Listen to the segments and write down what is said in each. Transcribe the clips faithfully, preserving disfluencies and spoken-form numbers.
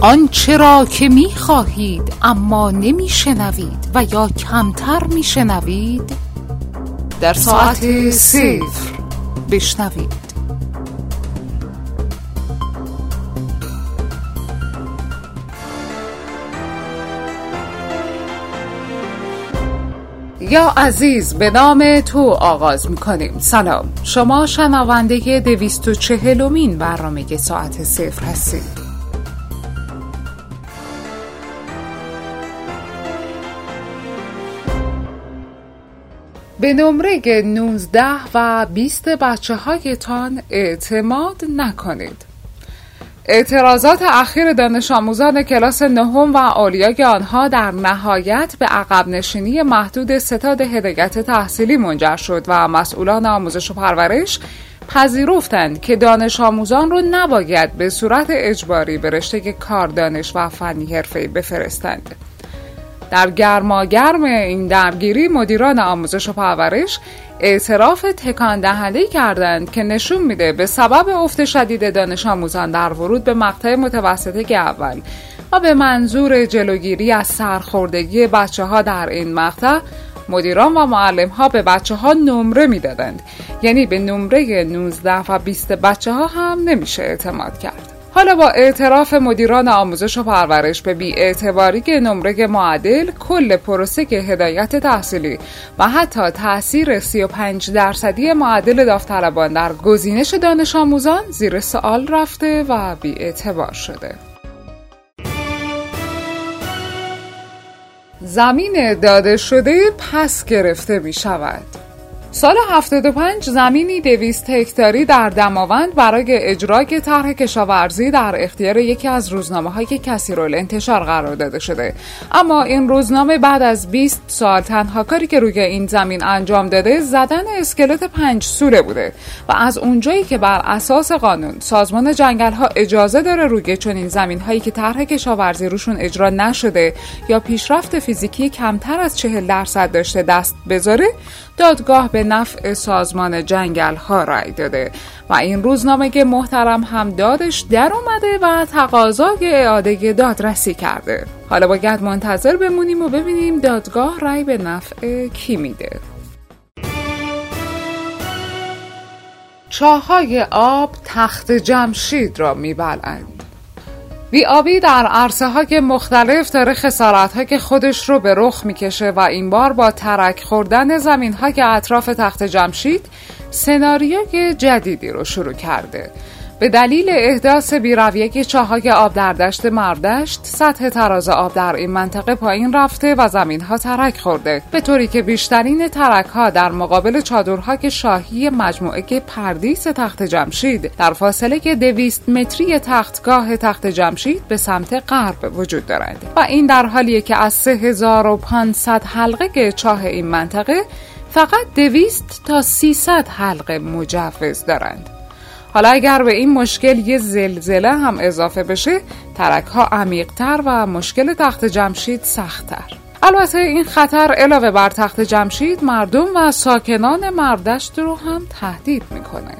آنچه را که می خواهید اما نمی شنوید و یا کمتر می شنوید در ساعت صفر بشنوید. یا عزیز، به نام تو آغاز می‌کنیم. سلام، شما شنونده دویست و چهلمین برنامه ساعت صفر هستید. به نمره نوزده و بیست بچه هایتان اعتماد نکنید. اعتراضات اخیر دانش آموزان کلاس نهم و اولیای آنها در نهایت به عقب نشینی محدود ستاد هدایت تحصیلی منجر شد و مسئولان آموزش و پرورش پذیرفتند که دانش آموزان رو نباید به صورت اجباری به رشته کار دانش و فنی حرفه‌ای بفرستند. در گرماگرم این درگیری مدیران آموزش و پرورش اعتراف تکان دهنده کردند که نشون میده به سبب افت شدید دانش آموزان در ورود به مقطع متوسطه اول و به منظور جلوگیری از سرخوردگی بچه ها در این مقطع، مدیران و معلم ها به بچه ها نمره میدادند. یعنی به نمره نوزده و بیست بچه ها هم نمیشه اعتماد کرد. حالا با اعتراف مدیران آموزش و پرورش به بی‌اعتباری نمره معدل، کل پروسه هدایت تحصیلی و حتی تأثیر سی و پنج درصدی معدل داوطلبان در گزینش دانش آموزان زیر سوال رفته و بی‌اعتبار شده. زمین داده شده پس گرفته می شود. سال هفتاد و پنج زمینی دویست هکتاری در دماوند برای اجرای طرح کشاورزی در اختیار یکی از روزنامه‌های کثیرالانتشار قرار داده شده. اما این روزنامه بعد از بیست سال تنها کاری که روی این زمین انجام داده زدن اسکلت پنج سوله بوده و از اونجایی که بر اساس قانون سازمان جنگل‌ها اجازه داره روی چنین زمین‌هایی که طرح کشاورزی روشون اجرا نشده یا پیشرفت فیزیکی کمتر از چهل درصد داشته دست بذاره، دادگاه به نفع سازمان جنگل ها رأی داده و این روزنامه محترم هم دادش در اومده و تقاضای اعاده دادرسی کرده. حالا باید منتظر بمونیم و ببینیم دادگاه رأی به نفع کی میده. چاهای آب تخت جمشید را میبلند. بی‌آبی در عرصه‌های مختلف داره خسارت‌ها که خودش رو به رخ میکشه و این بار با ترک خوردن زمین‌های اطراف تخت جمشید سناریوی جدیدی رو شروع کرده. به دلیل احداث بی‌رویه چاهای آب در دشت مردشت، سطح تراز آب در این منطقه پایین رفته و زمین‌ها ترک خورده، به طوری که بیشترین ترک‌ها در مقابل چادرهای شاهی مجموعه پردیس تخت جمشید در فاصله دویست متری تختگاه تخت جمشید به سمت غرب وجود دارند و این در حالیه که از سه هزار و پانصد حلقه چاه این منطقه فقط دویست تا سیصد حلقه مجوز دارند. حالا اگر به این مشکل یه زلزله هم اضافه بشه، ترک‌ها عمیق‌تر و مشکل تخت جمشید سخت‌تر. البته این خطر علاوه بر تخت جمشید مردم و ساکنان مردشت رو هم تهدید میکنه.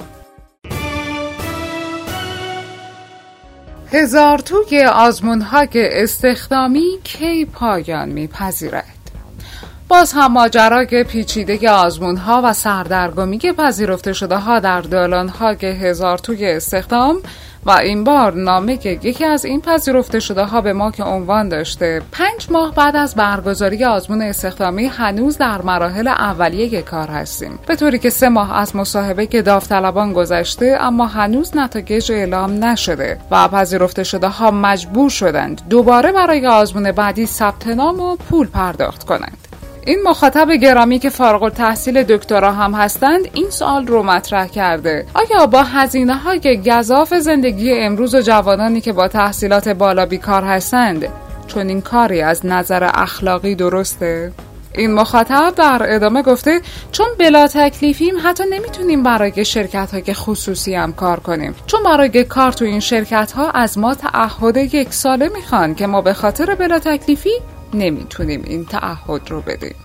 هزار توی آزمون‌های استخدامی کی پایان میپذیرد؟ باز هم ماجرای پیچیده آزمون‌ها و سردرگمی پذیرفته شده ها در دالان‌های هزار توی استخدام و این بار نامه یکی از این پذیرفته شده ها به ما که عنوان داشته پنج ماه بعد از برگزاری آزمون استخدامی هنوز در مراحل اولیه کار هستیم، به طوری که سه ماه از مصاحبه که داوطلبان گذشته اما هنوز نتایج اعلام نشده و پذیرفته شده ها مجبور شدند دوباره برای آزمون بعدی ثبت نام و پول پرداخت کنند. این مخاطب گرامی که فارغ التحصیل دکترا هم هستند این سوال رو مطرح کرده: آیا با هزینه‌های گزاف زندگی امروز و جوانانی که با تحصیلات بالا بیکار هستند چون این کاری از نظر اخلاقی درسته؟ این مخاطب در ادامه گفته چون بلا تکلیفیم حتی نمیتونیم برای شرکت‌های خصوصی هم کار کنیم، چون برای کار تو این شرکت‌ها از ما تعهد یک ساله میخوان که ما به خاطر بلا تکلیفی نمیتونیم این تعهد رو بدیم.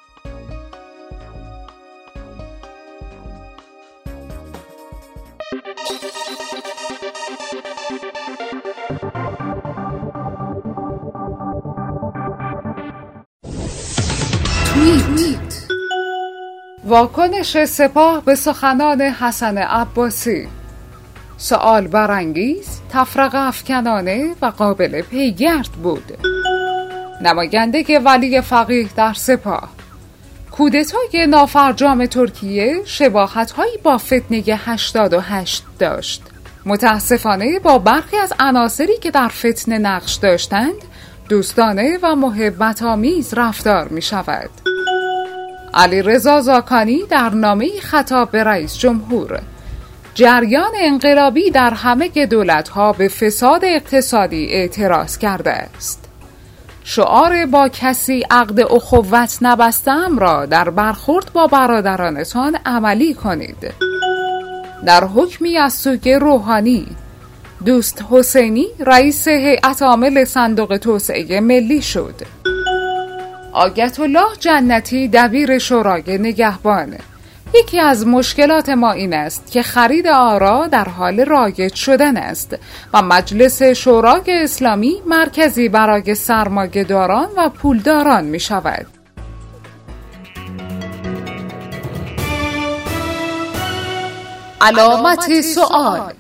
توییت. واکنش سپاه به سخنان حسن عباسی. سؤال برانگیز، تفرقه افکنانه و قابل پیگرد بود. نماینده ولی فقیه در سپاه: کودتای نافرجام ترکیه شباهت‌هایی با فتنه هشتاد و هشت داشت. متاسفانه با برخی از عناصری که در فتنه نقش داشتند دوستانه و محبت‌آمیز رفتار می‌شود. علیرضا زاکانی در نامه‌ای خطاب به رئیس جمهور: جریان انقلابی در همه دولت‌ها به فساد اقتصادی اعتراض کرده است. شعار با کسی عقد اخوت نبستم را در برخورد با برادرانتان عملی کنید. در حکمی از سوی روحانی: دوست حسینی رئیس هیئت عامل صندوق توسعه ملی شد. آیت الله جنتی دبیر شورای نگهبان: یکی از مشکلات ما این است که خرید آرا در حال رایج شدن است و مجلس شورای اسلامی مرکزی برای سرمایه‌داران و پولداران می شود. علامت سؤال: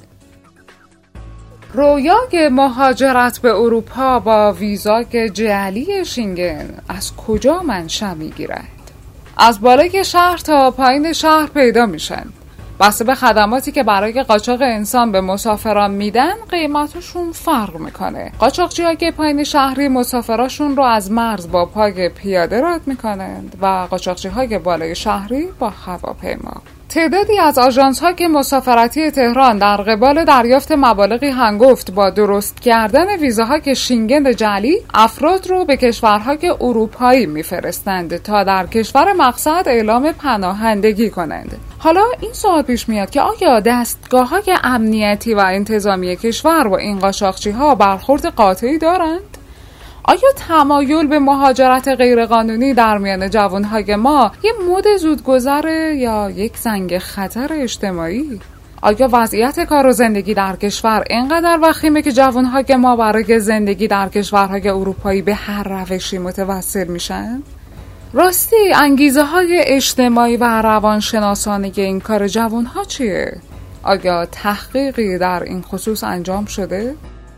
رویای مهاجرت به اروپا با ویزای جعلی شنگن از کجا منشأ می‌گیرد؟ از بالای شهر تا پایین شهر پیدا میشن. بسته به خدماتی که برای قاچاق انسان به مسافران میدن قیمتشون فرق میکنه. قاچاقچی‌ها که پایین شهری مسافراشون رو از مرز با پای پیاده رد میکنند و قاچاقچی‌های بالای شهری با هواپیما. تعدادی از آژانس‌ها که مسافرتی تهران در قبال دریافت مبالغی هنگفت با درست کردن ویزاهای شنگن جعلی افراد رو به کشورهای اروپایی میفرستند تا در کشور مقصد اعلام پناهندگی کنند. حالا این سوال پیش میاد که آیا دستگاه‌های امنیتی و انتظامی کشور با این قاچاقچی‌ها برخورد قاطعی دارند؟ آیا تمایل به مهاجرت غیرقانونی در میان جوانهای ما یه مد زودگذره یا یک زنگ خطر اجتماعی؟ آیا وضعیت کار و زندگی در کشور اینقدر وخیمه که جوانهای ما برای زندگی در کشورهای اروپایی به هر روشی متوسل میشن؟ راستی انگیزه های اجتماعی و روانشناسانه این کار جوانها چیه؟ آیا تحقیقی در این خصوص انجام شده؟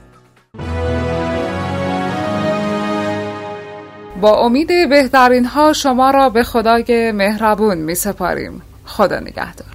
با امید بهترین ها شما را به خدای مهربون می سپاریم. خدا نگهدار.